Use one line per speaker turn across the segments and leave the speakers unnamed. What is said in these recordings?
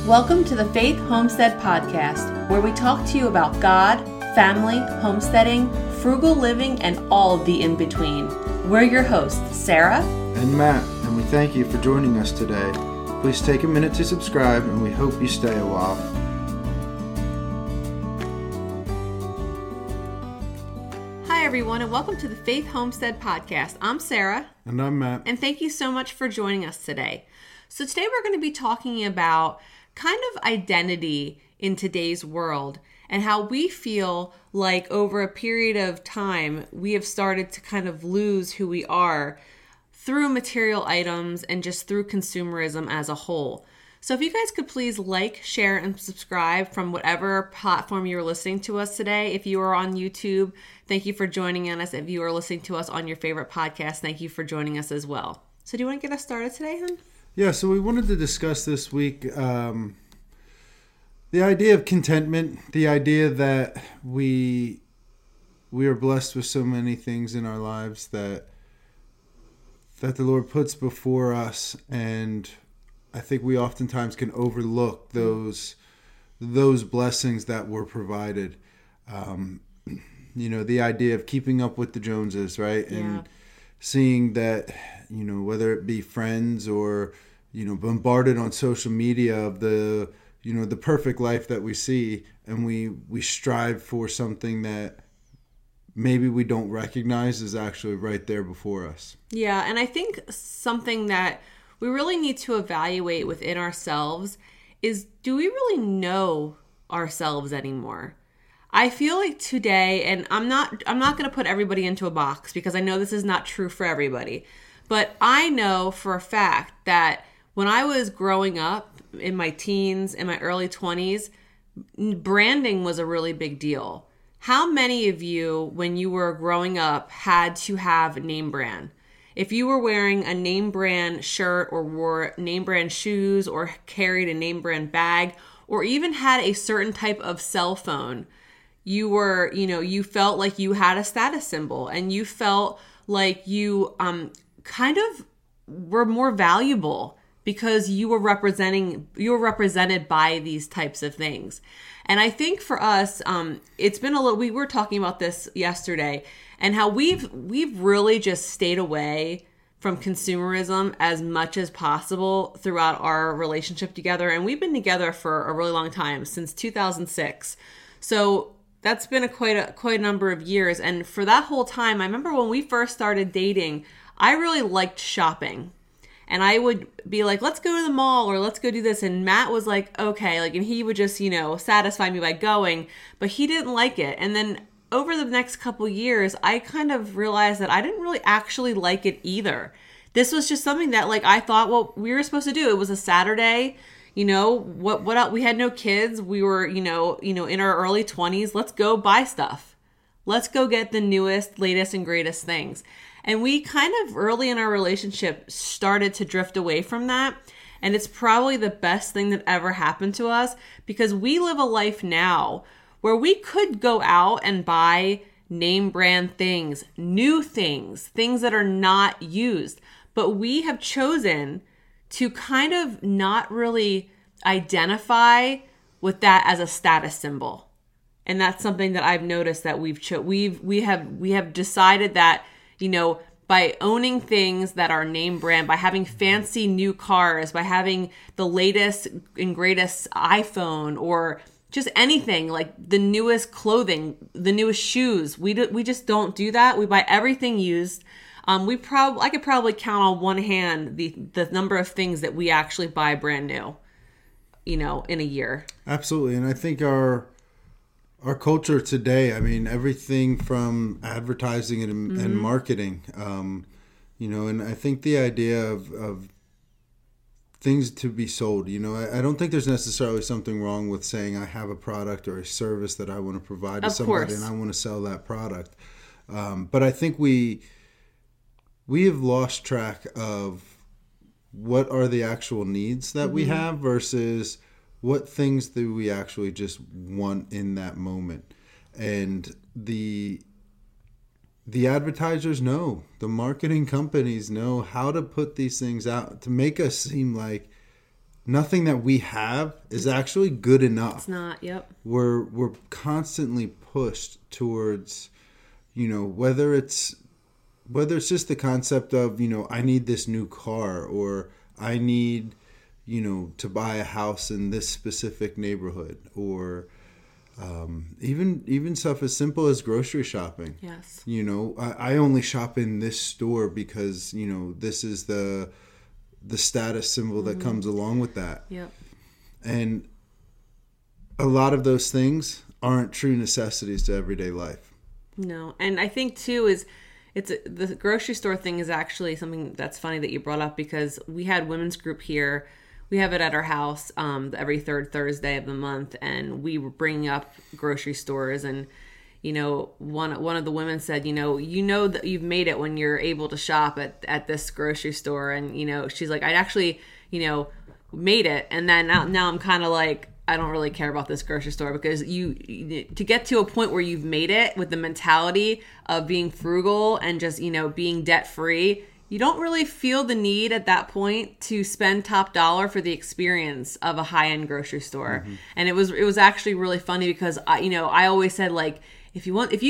Welcome to the Faith Homestead Podcast, where we talk to you about God, family, homesteading, frugal living, and all of the in-between. We're your hosts, Sarah
and Matt, and we thank you for joining us today. Please take a minute to subscribe, and we hope you stay a while.
Hi, everyone, and welcome to the Faith Homestead Podcast. I'm Sarah.
And I'm Matt.
And thank you so much for joining us today. So today we're going to be talking about kind of identity in today's world and how we feel like over a period of time we have started to kind of lose who we are through material items and just through consumerism as a whole. So if you guys could please like, share, and subscribe from whatever platform you're listening to us today. If you are on YouTube, thank you for joining us. If you are listening to us on your favorite podcast, thank you for joining us as well. So do you want to get us started today, hon?
Yeah, so we wanted to discuss this week the idea of contentment, the idea that we are blessed with so many things in our lives that the Lord puts before us, and I think we oftentimes can overlook those blessings that were provided. The idea of keeping up with the Joneses, right?
Yeah.
And seeing that, whether it be friends or, bombarded on social media of the perfect life that we see, and we strive for something that maybe we don't recognize is actually right there before us.
Yeah, and I think something that we really need to evaluate within ourselves is, do we really know ourselves anymore? I feel like today, and I'm not going to put everybody into a box because I know this is not true for everybody, but I know for a fact that when I was growing up in my teens, in my early 20s, branding was a really big deal. How many of you, when you were growing up, had to have a name brand? If you were wearing a name brand shirt or wore name brand shoes or carried a name brand bag or even had a certain type of cell phone, you were, you felt like you had a status symbol and you felt like you kind of were more valuable because you were represented by these types of things. And I think for us, it's been we were talking about this yesterday and how we've really just stayed away from consumerism as much as possible throughout our relationship together. And we've been together for a really long time, since 2006. So that's been quite a number of years. And for that whole time, I remember when we first started dating, I really liked shopping. And I would be like, let's go to the mall or let's go do this. And Matt was like, okay. And he would just, satisfy me by going, but he didn't like it. And then over the next couple years, I kind of realized that I didn't really actually like it either. This was just something that I thought, well, we were supposed to do. It was a Saturday, what else? We had no kids. We were, in our early 20s. Let's go buy stuff. Let's go get the newest, latest, and greatest things. And we kind of early in our relationship started to drift away from that. And it's probably the best thing that ever happened to us because we live a life now where we could go out and buy name brand things, new things that are not used. But we have chosen to kind of not really identify with that as a status symbol. And that's something that I've noticed that we have decided that, by owning things that are name brand, by having fancy new cars, by having the latest and greatest iPhone or just anything like the newest clothing, the newest shoes, we just don't do that. We buy everything used. I could probably count on one hand the number of things that we actually buy brand new, in a year.
Absolutely. And I think our culture today, everything from advertising and marketing, and I think the idea of things to be sold, I don't think there's necessarily something wrong with saying I have a product or a service that I want to provide to somebody and I want to sell that product. But I think we have lost track of what are the actual needs that we have versus what things do we actually just want in that moment. And the advertisers know, the marketing companies know how to put these things out to make us seem like nothing that we have is actually good enough.
It's not. Yep.
We're constantly pushed towards, whether it's just the concept of, I need this new car, or I need, to buy a house in this specific neighborhood, or even stuff as simple as grocery shopping.
Yes.
I only shop in this store because, this is the status symbol that comes along with that.
Yep.
And a lot of those things aren't true necessities to everyday life.
No. And I think too the grocery store thing is actually something that's funny that you brought up, because we had women's group here. We have it at our house every third Thursday of the month, and we were bringing up grocery stores. And one of the women said, that you've made it when you're able to shop at this grocery store. And she's like, I actually made it, and then now I'm kind of like, I don't really care about this grocery store, because to get to a point where you've made it with the mentality of being frugal and just being debt free, you don't really feel the need at that point to spend top dollar for the experience of a high-end grocery store. Mm-hmm. And it was actually really funny, because I always said, like, if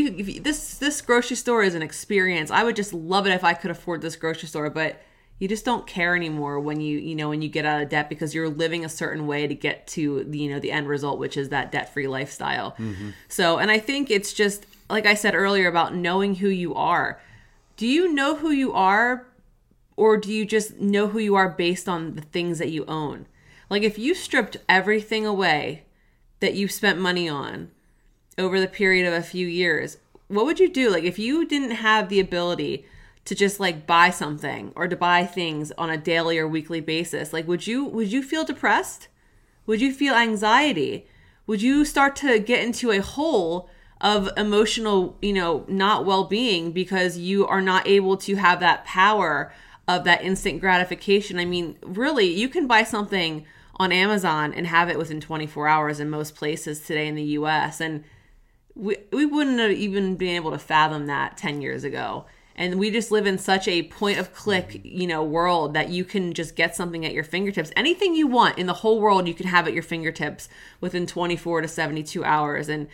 this grocery store is an experience, I would just love it if I could afford this grocery store. But you just don't care anymore when you get out of debt, because you're living a certain way to get to the end result, which is that debt-free lifestyle. Mm-hmm. So, and I think it's just, like I said earlier, about knowing who you are. Do you know who you are? Or do you just know who you are based on the things that you own? Like, if you stripped everything away that you've spent money on over the period of a few years, what would you do? Like, if you didn't have the ability to just like buy something or to buy things on a daily or weekly basis, like, would you feel depressed? Would you feel anxiety? Would you start to get into a hole of emotional, not well-being, because you are not able to have that power of that instant gratification? I mean, really, you can buy something on Amazon and have it within 24 hours in most places today in the US. And we wouldn't have even been able to fathom that 10 years ago. And we just live in such a point of click, world, that you can just get something at your fingertips. Anything you want in the whole world, you can have at your fingertips within 24 to 72 hours. And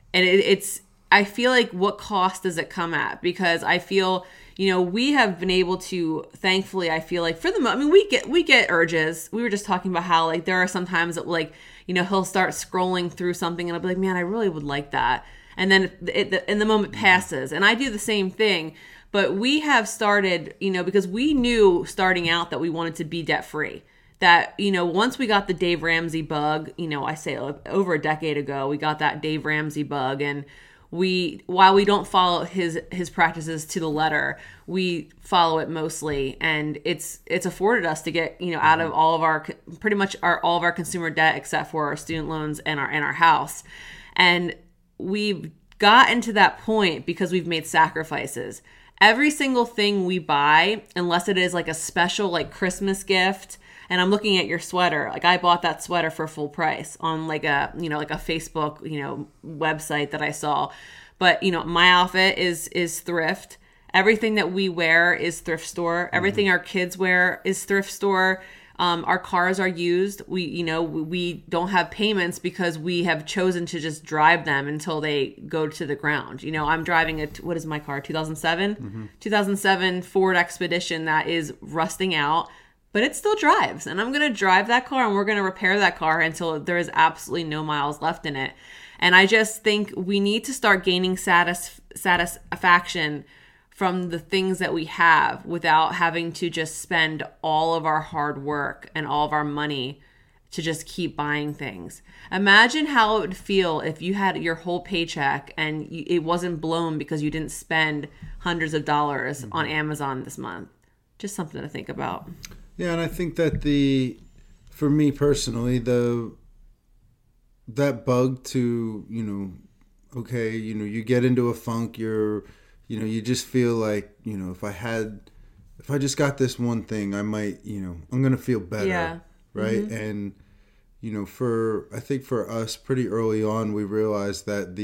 it's, I feel like, what cost does it come at? Because I feel, we have been able to, thankfully, I feel like we get urges. We were just talking about how, like, there are some times that, like, he'll start scrolling through something and I'll be like, man, I really would like that. And then the moment passes, and I do the same thing. But we have started, because we knew starting out that we wanted to be debt free. That, once we got the Dave Ramsey bug, I say over a decade ago, we got that Dave Ramsey bug, and while we don't follow his practices to the letter, we follow it mostly, and it's afforded us to get out of all of our pretty much all of our consumer debt, except for our student loans and our house. And we've gotten to that point because we've made sacrifices. Every single thing we buy, unless it is like a special like Christmas gift, and I'm looking at your sweater. Like, I bought that sweater for full price on like a Facebook, website that I saw. But, my outfit is thrift. Everything that we wear is thrift store. Everything our kids wear is thrift store. Our cars are used. We don't have payments because we have chosen to just drive them until they go to the ground. I'm driving what is my car? 2007? 2007 Ford Expedition that is rusting out. But it still drives, and I'm going to drive that car, and we're going to repair that car until there is absolutely no miles left in it. And I just think we need to start gaining satisfaction from the things that we have without having to just spend all of our hard work and all of our money to just keep buying things. Imagine how it would feel if you had your whole paycheck and it wasn't blown because you didn't spend hundreds of dollars on Amazon this month. Just something to think about.
Yeah, and I think that for me personally, that bug to, you get into a funk, you just feel like, if I just got this one thing, I might, I'm going to feel better.
Yeah.
Right. Mm-hmm. And, I think for us pretty early on, we realized that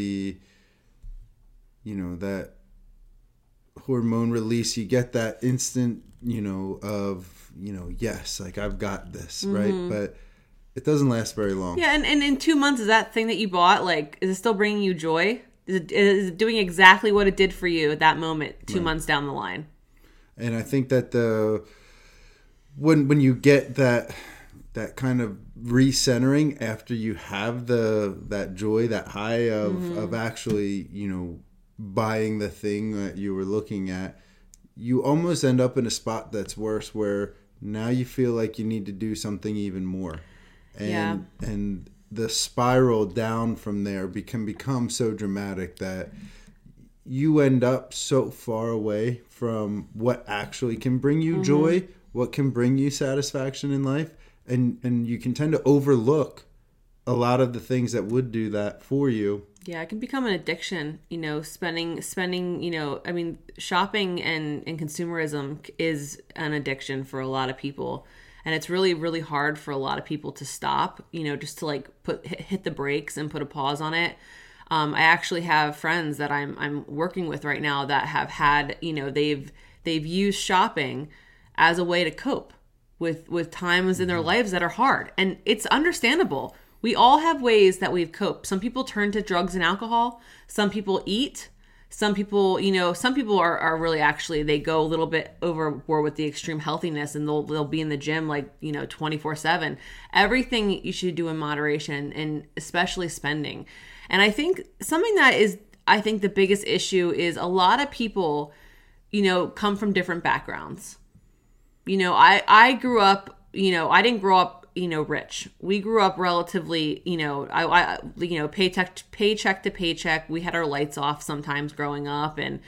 that hormone release, you get that instant, of, yes, like I've got this, right? But it doesn't last very long.
Yeah, and in 2 months, is that thing that you bought, like, is it still bringing you joy? Is it doing exactly what it did for you at that moment 2 months down the line?
And I think that when you get that kind of recentering after you have that joy, that high of actually, buying the thing that you were looking at, you almost end up in a spot that's worse, where now you feel like you need to do something even more. And the spiral down from there can become so dramatic that you end up so far away from what actually can bring you joy, what can bring you satisfaction in life, and you can tend to overlook a lot of the things that would do that for you.
Yeah, it can become an addiction, spending, I mean, shopping and consumerism is an addiction for a lot of people. And it's really, really hard for a lot of people to stop, just to like hit the brakes and put a pause on it. I actually have friends that I'm working with right now that have had, they've used shopping as a way to cope with times in their lives that are hard. And it's understandable. We all have ways that we've coped. Some people turn to drugs and alcohol. Some people eat. Some people, some people are really actually, they go a little bit overboard with the extreme healthiness, and they'll be in the gym 24/7. Everything you should do in moderation, and especially spending. And I think something that is, the biggest issue is a lot of people, come from different backgrounds. I grew up, I didn't grow up, rich. We grew up relatively, paycheck to paycheck. We had our lights off sometimes growing up, and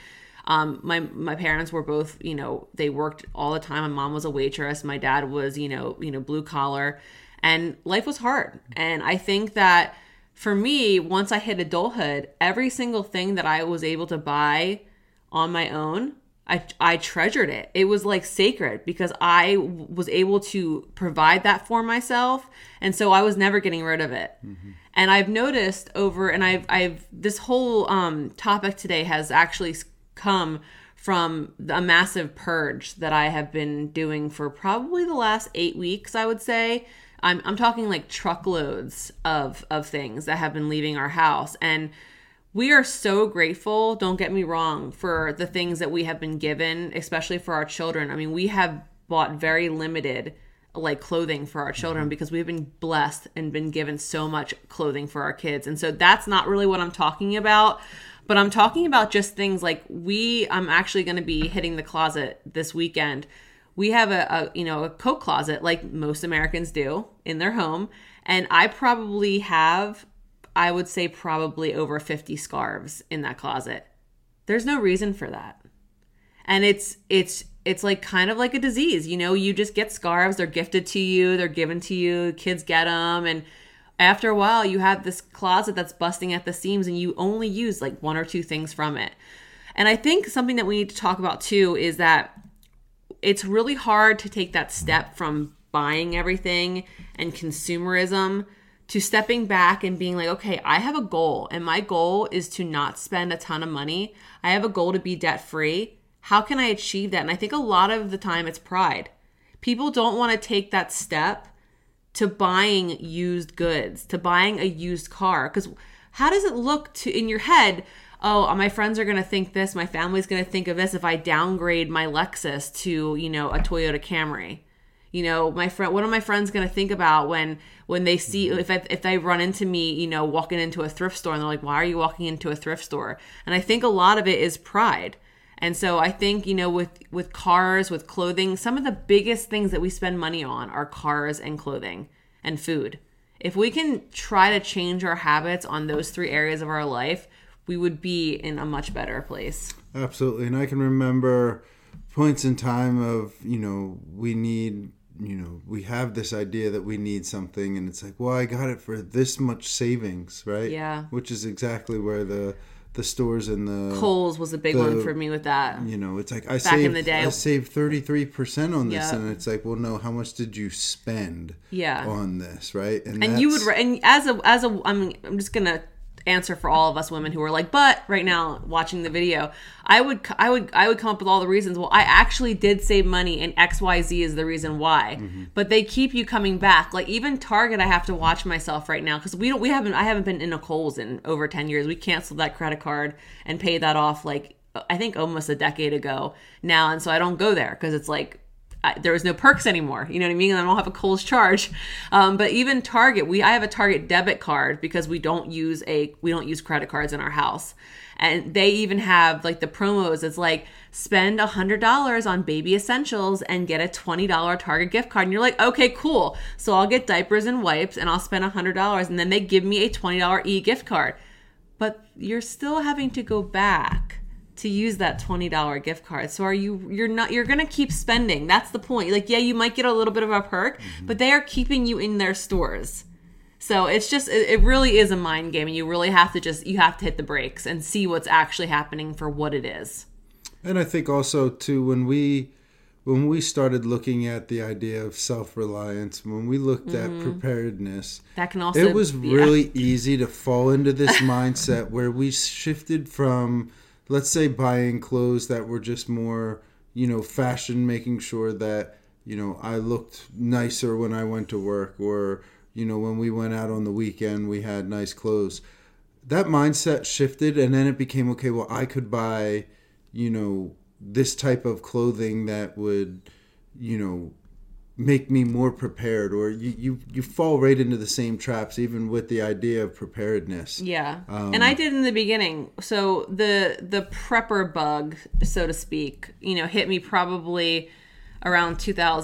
my parents were both, they worked all the time. My mom was a waitress. My dad was, blue collar, and life was hard. And I think that for me, once I hit adulthood, every single thing that I was able to buy on my own, I treasured it. It was like sacred, because I was able to provide that for myself. And so I was never getting rid of it. Mm-hmm. And I've noticed I've this whole topic today has actually come from a massive purge that I have been doing for probably the last 8 weeks, I would say. I'm talking like truckloads of things that have been leaving our house. And we are so grateful, don't get me wrong, for the things that we have been given, especially for our children. I mean, we have bought very limited clothing for our children, because we've been blessed and been given so much clothing for our kids. And so that's not really what I'm talking about, but I'm talking about just things like I'm actually going to be hitting the closet this weekend. We have a coat closet like most Americans do in their home. And I probably have, I would say, probably over 50 scarves in that closet. There's no reason for that. And it's like kind of like a disease. You just get scarves. They're gifted to you. They're given to you. Kids get them. And after a while, you have this closet that's busting at the seams, and you only use like one or two things from it. And I think something that we need to talk about too is that it's really hard to take that step from buying everything and consumerism to stepping back and being like, okay, I have a goal, and my goal is to not spend a ton of money. I have a goal to be debt free. How can I achieve that? And I think a lot of the time it's pride. People don't want to take that step to buying used goods, to buying a used car. Because how does it look in your head? Oh, my friends are going to think this. My family's going to think of this if I downgrade my Lexus to, a Toyota Camry. What are my friends going to think about when they see, if they run into me, walking into a thrift store, and they're like, why are you walking into a thrift store? And I think a lot of it is pride. And so I think, with cars, with clothing, some of the biggest things that we spend money on are cars and clothing and food. If we can try to change our habits on those three areas of our life, we would be in a much better place.
Absolutely. And I can remember points in time of, we have this idea that we need something, and it's like, well, I got it for this much savings, right?
Yeah.
Which is exactly where the stores and the
Kohl's was a big one for me with that.
It's like I saved 33% on this, and it's like, well, no, how much did you spend on this, right?
And you would, and as a I'm just gonna answer for all of us women who are like, but right now watching the video, I would come up with all the reasons. Well, I actually did save money and XYZ is the reason why. But they keep you coming back. Like even Target, I have to watch myself right now because I haven't been in a Kohl's in over 10 years. We canceled that credit card and paid that off like I think almost a decade ago now, and so I don't go there because it's like there was no perks anymore. You know what I mean? And I don't have a Kohl's charge. But even Target, I have a Target debit card because we don't use credit cards in our house. And they even have like the promos. It's like spend $100 on baby essentials and get a $20 Target gift card. And you're like, okay, cool. So I'll get diapers and wipes and I'll spend $100. And then they give me a $20 e-gift card. But you're still having to go back to use that $20 gift card. So you're going to keep spending. That's the point. Like, yeah, you might get a little bit of a perk, but they are keeping you in their stores. So it's just, it really is a mind game, and you really have to hit the brakes and see what's actually happening for what it is.
And I think also too, when we started looking at the idea of self-reliance, when we looked at preparedness,
that can also,
it was really easy to fall into this mindset where we shifted from, let's say, buying clothes that were just more, fashion, making sure that, I looked nicer when I went to work, or, when we went out on the weekend, we had nice clothes. That mindset shifted, and then it became, okay, well, I could buy, this type of clothing that would, make me more prepared, or you fall right into the same traps, even with the idea of preparedness.
Yeah. And I did in the beginning. So the prepper bug, so to speak, hit me probably around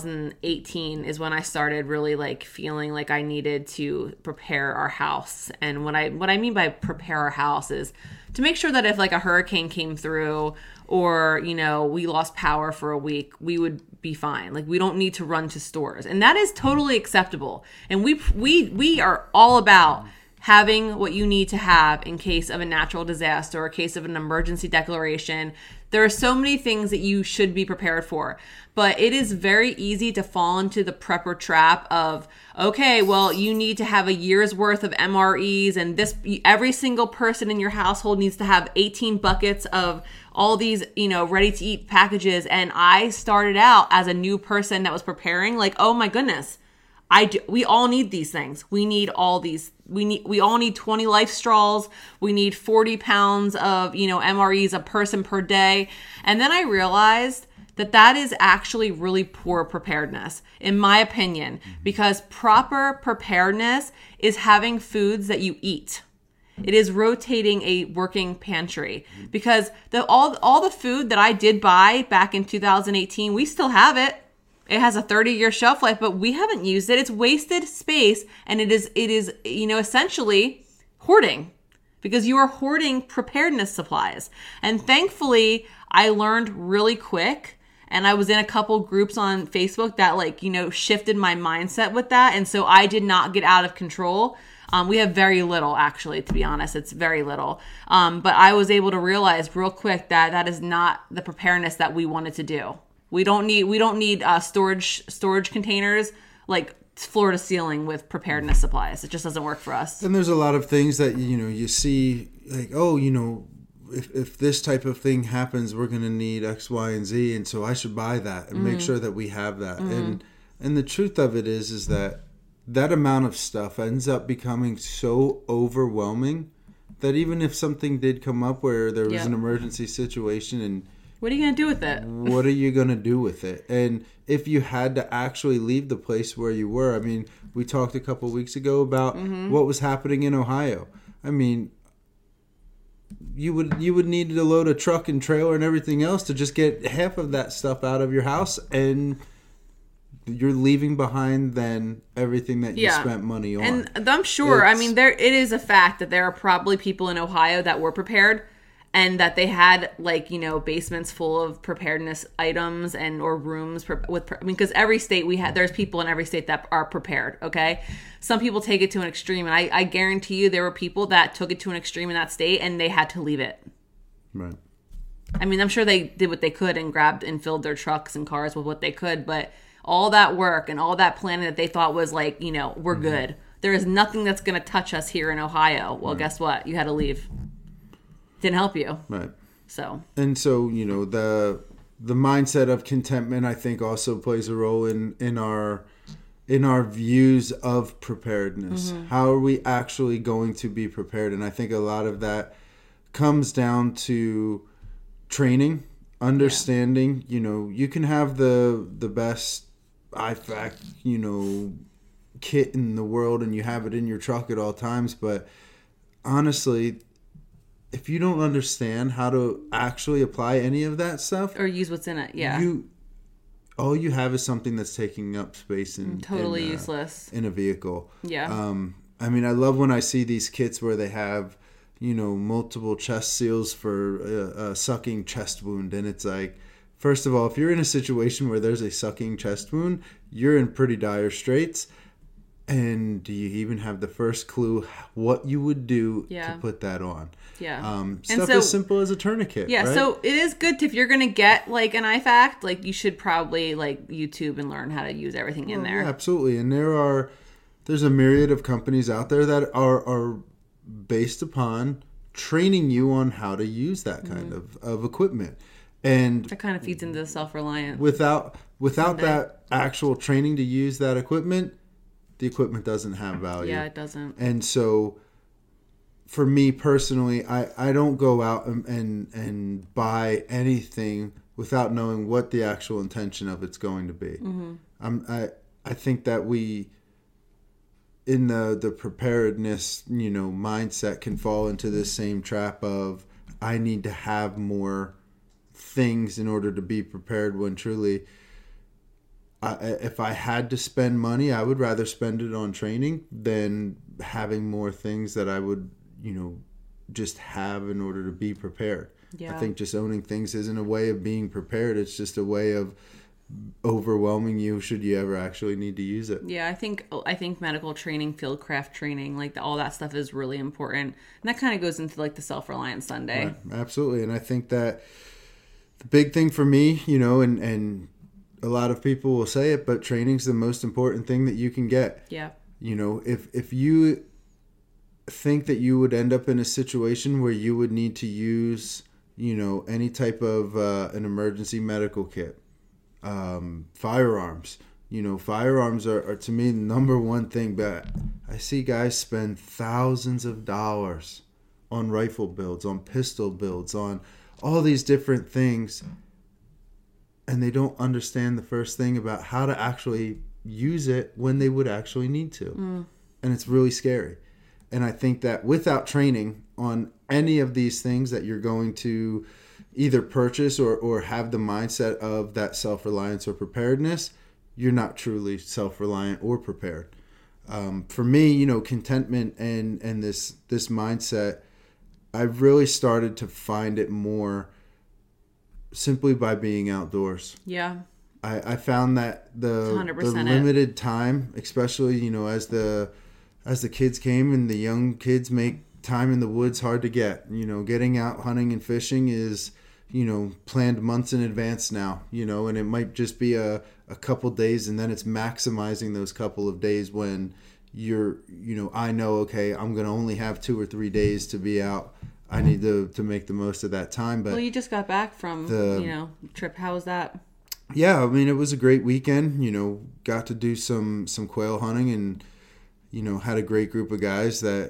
2018 is when I started really like feeling like I needed to prepare our house. And what I mean by prepare our house is to make sure that if like a hurricane came through, or, we lost power for a week, we would be fine. Like, we don't need to run to stores. And that is totally acceptable. And we are all about having what you need to have in case of a natural disaster or a case of an emergency declaration. There are so many things that you should be prepared for. But it is very easy to fall into the prepper trap of, okay, well, you need to have a year's worth of MREs, and every single person in your household needs to have 18 buckets of all these, ready to eat packages. And I started out as a new person that was preparing, like, oh my goodness, we all need these things. We need all these. We all need 20 Life Straws. We need 40 pounds of, MREs a person per day. And then I realized that is actually really poor preparedness, in my opinion, because proper preparedness is having foods that you eat. It is rotating a working pantry, because all the food that I did buy back in 2018, we still have it. It has a 30-year shelf life, but we haven't used it. It's wasted space, and it is essentially hoarding, because you are hoarding preparedness supplies. And thankfully, I learned really quick. And I was in a couple groups on Facebook that shifted my mindset with that. And so I did not get out of control. We have very little, actually, to be honest. It's very little. But I was able to realize real quick that is not the preparedness that we wanted to do. We don't need storage containers like floor to ceiling with preparedness supplies. It just doesn't work for us.
And there's a lot of things that you see like, oh, if this type of thing happens, we're going to need X, Y, and Z, and so I should buy that and make sure that we have that. And the truth of it is that amount of stuff ends up becoming so overwhelming that even if something did come up where there was an emergency situation, and
what are you going to do with it?
What are you going to do with it? And if you had to actually leave the place where you were, I mean, we talked a couple of weeks ago about what was happening in Ohio. I mean, you would need to load a truck and trailer and everything else to just get half of that stuff out of your house, and you're leaving behind then everything that you spent money on.
And I'm sure, it is a fact that there are probably people in Ohio that were prepared, and that they had basements full of preparedness items or rooms because every state there's people in every state that are prepared. Okay. Some people take it to an extreme, and I guarantee you there were people that took it to an extreme in that state and they had to leave it.
Right.
I mean, I'm sure they did what they could and grabbed and filled their trucks and cars with what they could, but all that work and all that planning that they thought was we're good. There is nothing that's going to touch us here in Ohio. Well, guess what? You had to leave. Didn't help you.
Right.
So.
And so, you know, the mindset of contentment, I think, also plays a role in our views of preparedness. How are we actually going to be prepared? And I think a lot of that comes down to training, understanding. You know, you can have the best IFAC, you know, kit in the world, and you have it in your truck at all times, but honestly, if you don't understand how to actually apply any of that stuff
or use what's in it,
all you have is something that's taking up space and
totally useless
in a vehicle.
Yeah.
I mean, I love when I see these kits where they have, you know, multiple chest seals for a sucking chest wound, and it's like, first of all, if you're in a situation where there's a sucking chest wound, you're in pretty dire straits. And do you even have the first clue what you would do to put that on?
Yeah.
Stuff as simple as a tourniquet.
Yeah.
Right?
So it is good if you're going to get like an IFAC, like you should probably like YouTube and learn how to use everything in there.
Yeah, absolutely. And there's a myriad of companies out there that are based upon training you on how to use that kind of equipment. And
that kind of feeds into the self-reliance.
Without that actual training to use that equipment, the equipment doesn't have value.
Yeah, it doesn't.
And so for me personally, I don't go out and buy anything without knowing what the actual intention of it's going to be. I think that we, in the preparedness, you know, mindset, can fall into this same trap of, I need to have more things in order to be prepared, when truly, if I had to spend money, I would rather spend it on training than having more things that I would, you know, just have in order to be prepared. Yeah. I think just owning things isn't a way of being prepared. It's just a way of overwhelming you should you ever actually need to use it.
Yeah, I think medical training, field craft training, like all that stuff is really important. And that kind of goes into like the Self-Reliance Sunday.
Right. Absolutely. And I think that the big thing for me, you know, and a lot of people will say it, but training's the most important thing that you can get.
Yeah.
You know, if you think that you would end up in a situation where you would need to use, you know, any type of an emergency medical kit, firearms, you know, firearms are to me the number one thing, but I see guys spend thousands of dollars on rifle builds, on pistol builds, on all these different things, and they don't understand the first thing about how to actually use it when they would actually need to. And it's really scary. And I think that without training on any of these things that you're going to either purchase or have the mindset of that self-reliance or preparedness, you're not truly self-reliant or prepared. For me, you know, contentment and this mindset, I've really started to find it more simply by being outdoors.
Yeah.
I found that the limited time, especially, you know, as the kids came, and the young kids make time in the woods hard to get. You know, getting out hunting and fishing is, you know, planned months in advance now, you know, and it might just be a couple days, and then it's maximizing those couple of days when you're, you know, I know, okay, I'm going to only have 2 or 3 days to be out. I need to make the most of that time. But
well, you just got back from, you know, trip. How was that?
Yeah, I mean, it was a great weekend. You know, got to do some quail hunting, and, you know, had a great group of guys that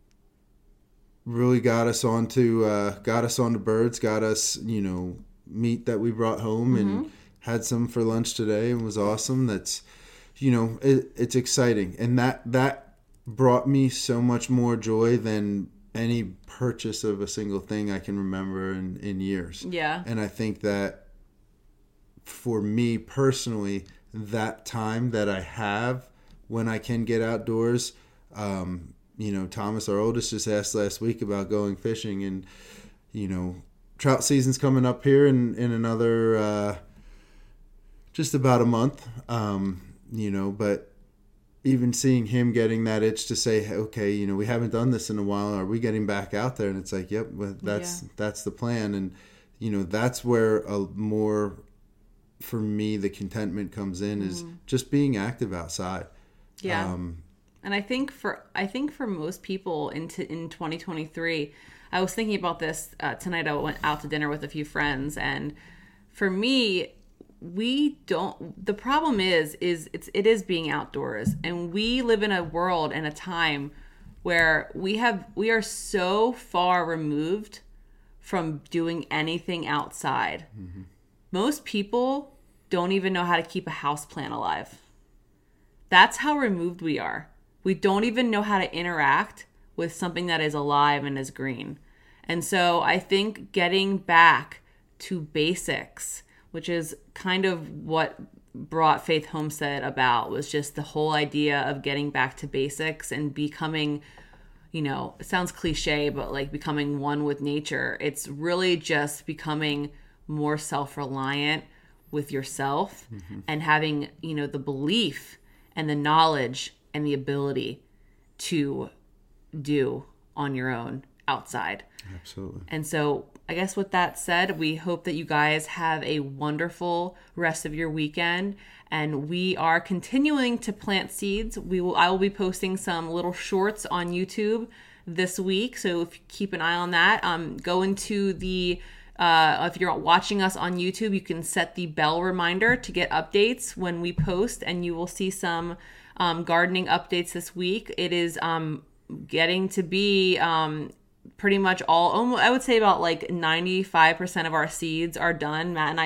really got us onto birds, got us, you know, meat that we brought home, and had some for lunch today, and was awesome. That's, you know, it's exciting, and that brought me so much more joy than any purchase of a single thing I can remember in years. Yeah. And I think that for me personally, that time that I have when I can get outdoors, you know, Thomas, our oldest, just asked last week about going fishing, and, you know, trout season's coming up here in another just about a month, you know, but even seeing him getting that itch to say, okay, you know, we haven't done this in a while, are we getting back out there? And it's like, yep, that's the plan. And, you know, that's where more, for me, the contentment comes in, is just being active outside.
Yeah. And I think for most people in 2023, I was thinking about this tonight. I went out to dinner with a few friends, and for me, the problem is it is being outdoors, and we live in a world and a time where we are so far removed from doing anything outside. Mm-hmm. Most people don't even know how to keep a houseplant alive. That's how removed we are. We don't even know how to interact with something that is alive and is green. And so I think getting back to basics, which is kind of what brought Faith Homestead about, was just the whole idea of getting back to basics and becoming, it sounds cliche, but like becoming one with nature. It's really just becoming more self-reliant with yourself, mm-hmm. and having, the belief and the knowledge and the ability to do on your own outside.
Absolutely.
And so I guess with that said, we hope that you guys have a wonderful rest of your weekend, and we are continuing to plant seeds. I will be posting some little shorts on YouTube this week, so if you keep an eye on that, go into the if you're watching us on YouTube, you can set the bell reminder to get updates when we post, and you will see some gardening updates this week. It is getting to be pretty much I would say about like 95% of our seeds are done. Matt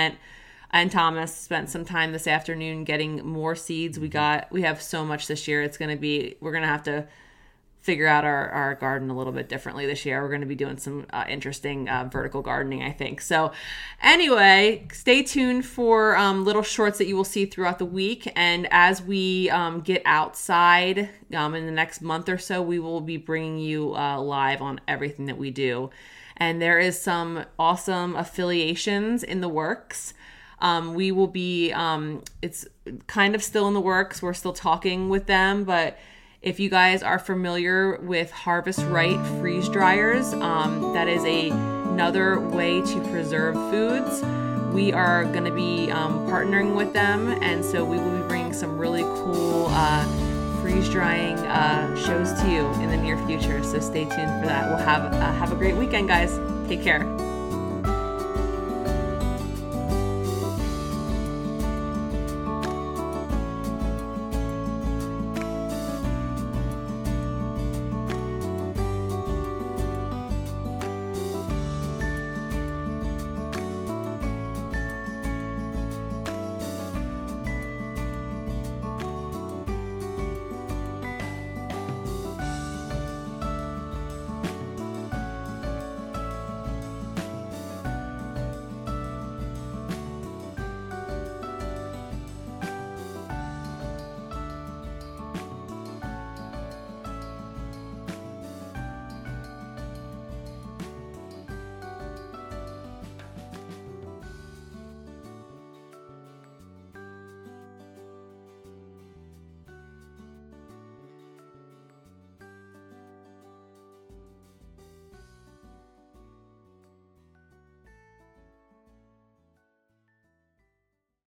and Thomas spent some time this afternoon getting more seeds. We have so much this year. We're going to have to figure out our garden a little bit differently this year. We're going to be doing some interesting vertical gardening, I think. So anyway, stay tuned for little shorts that you will see throughout the week. And as we get outside in the next month or so, we will be bringing you live on everything that we do. And there is some awesome affiliations in the works. We will be, it's kind of still in the works. We're still talking with them, but if you guys are familiar with Harvest Right freeze dryers, that is another way to preserve foods. We are going to be partnering with them, and so we will be bringing some really cool freeze drying shows to you in the near future. So stay tuned for that. We'll have a great weekend, guys. Take care.